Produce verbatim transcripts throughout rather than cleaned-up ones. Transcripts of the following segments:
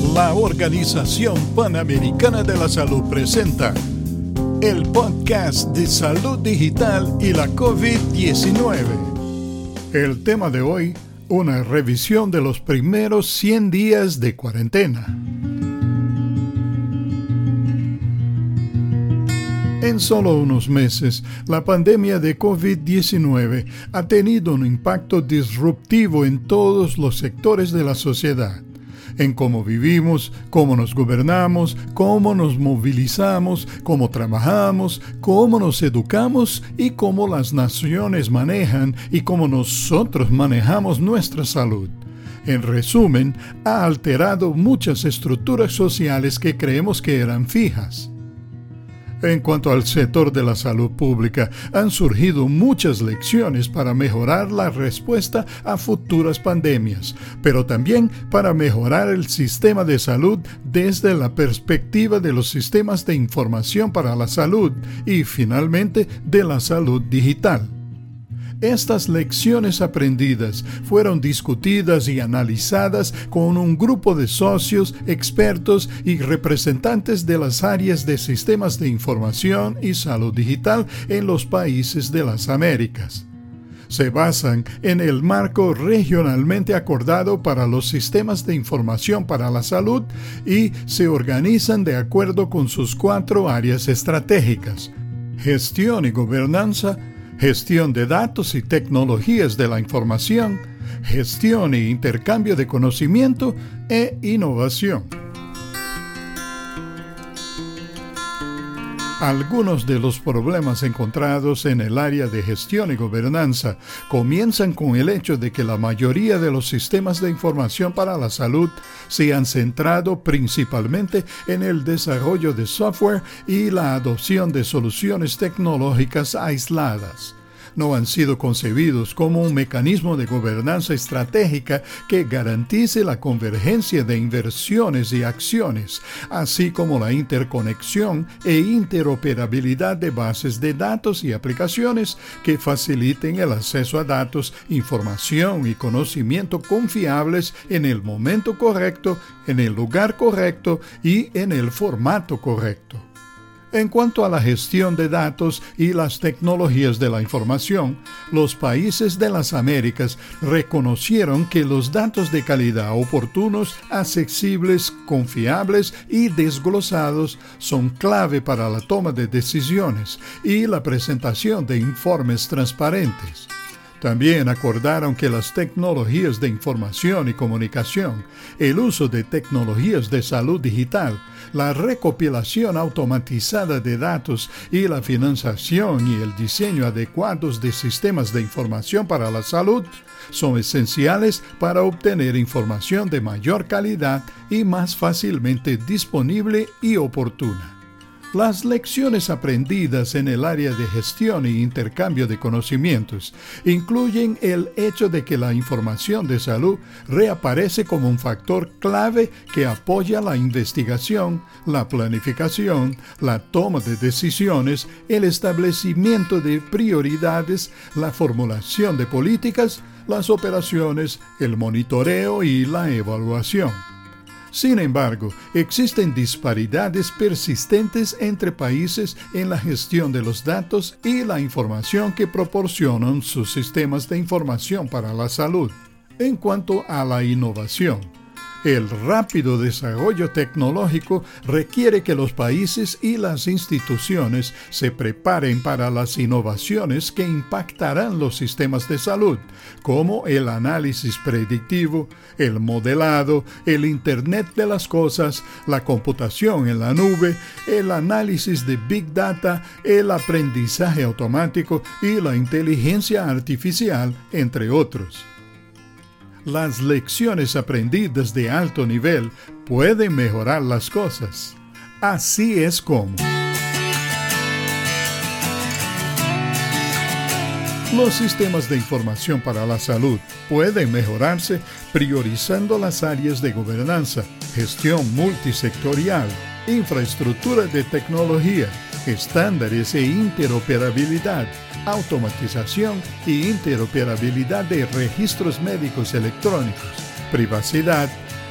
La Organización Panamericana de la Salud presenta el podcast de salud digital y la COVID diecinueve. El tema de hoy, una revisión de los primeros cien días de cuarentena. En solo unos meses, la pandemia de COVID diecinueve ha tenido un impacto disruptivo en todos los sectores de la sociedad. En cómo vivimos, cómo nos gobernamos, cómo nos movilizamos, cómo trabajamos, cómo nos educamos y cómo las naciones manejan y cómo nosotros manejamos nuestra salud. En resumen, ha alterado muchas estructuras sociales que creemos que eran fijas. En cuanto al sector de la salud pública, han surgido muchas lecciones para mejorar la respuesta a futuras pandemias, pero también para mejorar el sistema de salud desde la perspectiva de los sistemas de información para la salud y, finalmente, de la salud digital. Estas lecciones aprendidas fueron discutidas y analizadas con un grupo de socios, expertos y representantes de las áreas de sistemas de información y salud digital en los países de las Américas. Se basan en el marco regionalmente acordado para los sistemas de información para la salud y se organizan de acuerdo con sus cuatro áreas estratégicas: gestión y gobernanza, gestión de datos y tecnologías de la información, gestión e intercambio de conocimiento e innovación. Algunos de los problemas encontrados en el área de gestión y gobernanza comienzan con el hecho de que la mayoría de los sistemas de información para la salud se han centrado principalmente en el desarrollo de software y la adopción de soluciones tecnológicas aisladas. No han sido concebidos como un mecanismo de gobernanza estratégica que garantice la convergencia de inversiones y acciones, así como la interconexión e interoperabilidad de bases de datos y aplicaciones que faciliten el acceso a datos, información y conocimiento confiables en el momento correcto, en el lugar correcto y en el formato correcto. En cuanto a la gestión de datos y las tecnologías de la información, los países de las Américas reconocieron que los datos de calidad oportunos, accesibles, confiables y desglosados son clave para la toma de decisiones y la presentación de informes transparentes. También acordaron que las tecnologías de información y comunicación, el uso de tecnologías de salud digital, la recopilación automatizada de datos y la financiación y el diseño adecuados de sistemas de información para la salud son esenciales para obtener información de mayor calidad y más fácilmente disponible y oportuna. Las lecciones aprendidas en el área de gestión e intercambio de conocimientos incluyen el hecho de que la información de salud reaparece como un factor clave que apoya la investigación, la planificación, la toma de decisiones, el establecimiento de prioridades, la formulación de políticas, las operaciones, el monitoreo y la evaluación. Sin embargo, existen disparidades persistentes entre países en la gestión de los datos y la información que proporcionan sus sistemas de información para la salud. En cuanto a la innovación, el rápido desarrollo tecnológico requiere que los países y las instituciones se preparen para las innovaciones que impactarán los sistemas de salud, como el análisis predictivo, el modelado, el Internet de las cosas, la computación en la nube, el análisis de Big Data, el aprendizaje automático y la inteligencia artificial, entre otros. Las lecciones aprendidas de alto nivel pueden mejorar las cosas. Así es como los sistemas de información para la salud pueden mejorarse priorizando las áreas de gobernanza, gestión multisectorial, infraestructura de tecnología, estándares e interoperabilidad, automatización e interoperabilidad de registros médicos electrónicos, privacidad,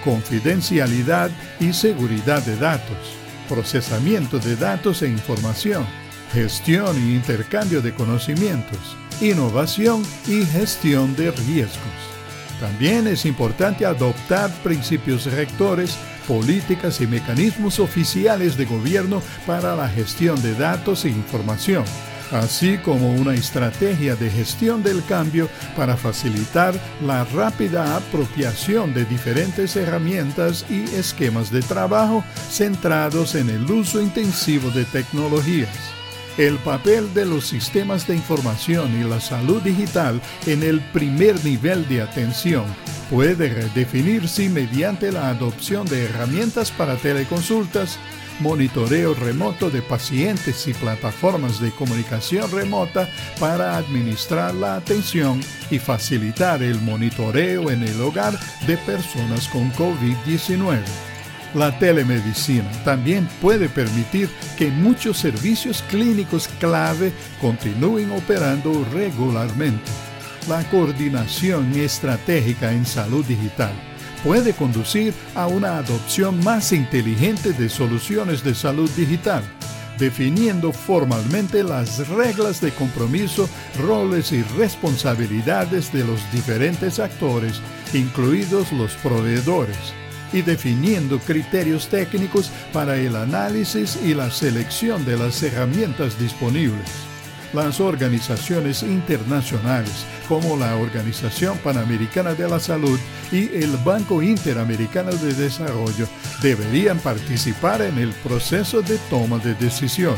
confidencialidad y seguridad de datos, procesamiento de datos e información, gestión e intercambio de conocimientos, innovación y gestión de riesgos. También es importante adoptar principios rectores, políticas y mecanismos oficiales de gobierno para la gestión de datos e información, así como una estrategia de gestión del cambio para facilitar la rápida apropiación de diferentes herramientas y esquemas de trabajo centrados en el uso intensivo de tecnologías. El papel de los sistemas de información y la salud digital en el primer nivel de atención puede redefinirse mediante la adopción de herramientas para teleconsultas, monitoreo remoto de pacientes y plataformas de comunicación remota para administrar la atención y facilitar el monitoreo en el hogar de personas con COVID diecinueve. La telemedicina también puede permitir que muchos servicios clínicos clave continúen operando regularmente. La coordinación estratégica en salud digital puede conducir a una adopción más inteligente de soluciones de salud digital, definiendo formalmente las reglas de compromiso, roles y responsabilidades de los diferentes actores, incluidos los proveedores, y definiendo criterios técnicos para el análisis y la selección de las herramientas disponibles. Las organizaciones internacionales, como la Organización Panamericana de la Salud y el Banco Interamericano de Desarrollo, deberían participar en el proceso de toma de decisiones.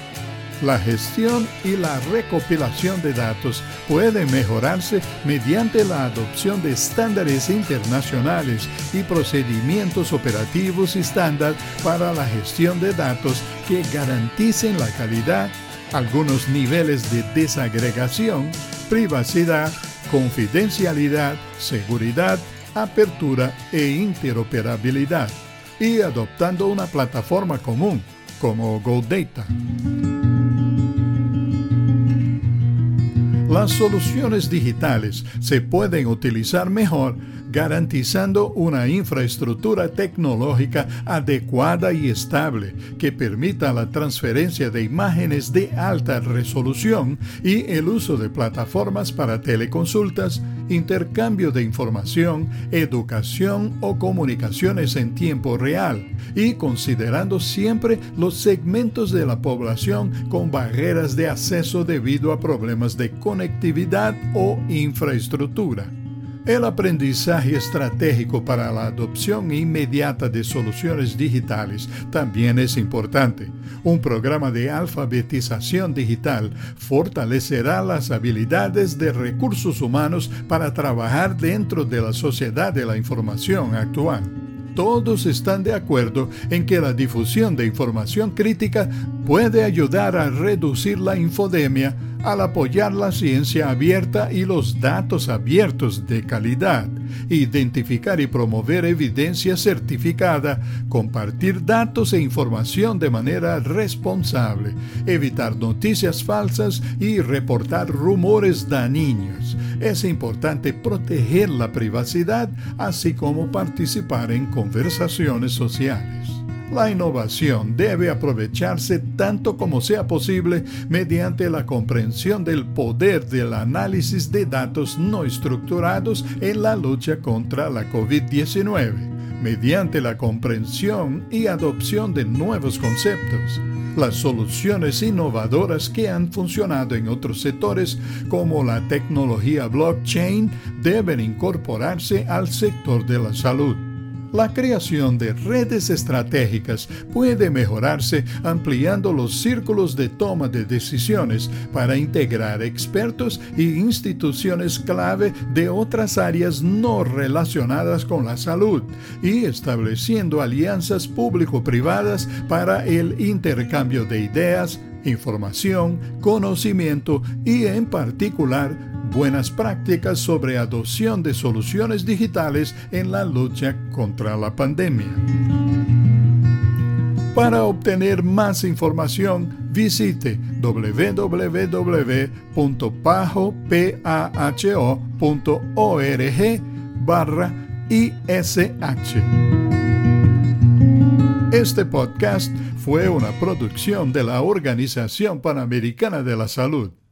La gestión y la recopilación de datos puede mejorarse mediante la adopción de estándares internacionales y procedimientos operativos estándar para la gestión de datos que garanticen la calidad, algunos niveles de desagregación, privacidad, confidencialidad, seguridad, apertura e interoperabilidad, y adoptando una plataforma común como GoData. Las soluciones digitales se pueden utilizar mejor garantizando una infraestructura tecnológica adecuada y estable que permita la transferencia de imágenes de alta resolución y el uso de plataformas para teleconsultas, intercambio de información, educación o comunicaciones en tiempo real, y considerando siempre los segmentos de la población con barreras de acceso debido a problemas de conectividad o infraestructura. El aprendizaje estratégico para la adopción inmediata de soluciones digitales también es importante. Un programa de alfabetización digital fortalecerá las habilidades de recursos humanos para trabajar dentro de la sociedad de la información actual. Todos están de acuerdo en que la difusión de información crítica puede ayudar a reducir la infodemia al apoyar la ciencia abierta y los datos abiertos de calidad, identificar y promover evidencia certificada, compartir datos e información de manera responsable, evitar noticias falsas y reportar rumores dañinos. Es importante proteger la privacidad, así como participar en conversaciones sociales. La innovación debe aprovecharse tanto como sea posible mediante la comprensión del poder del análisis de datos no estructurados en la lucha contra la COVID diecinueve, mediante la comprensión y adopción de nuevos conceptos. Las soluciones innovadoras que han funcionado en otros sectores, como la tecnología blockchain, deben incorporarse al sector de la salud. La creación de redes estratégicas puede mejorarse ampliando los círculos de toma de decisiones para integrar expertos e instituciones clave de otras áreas no relacionadas con la salud y estableciendo alianzas público-privadas para el intercambio de ideas, información, conocimiento y, en particular, buenas prácticas sobre adopción de soluciones digitales en la lucha contra la pandemia. Para obtener más información, visite w w w punto paho punto org barra I S H. Este podcast fue una producción de la Organización Panamericana de la Salud.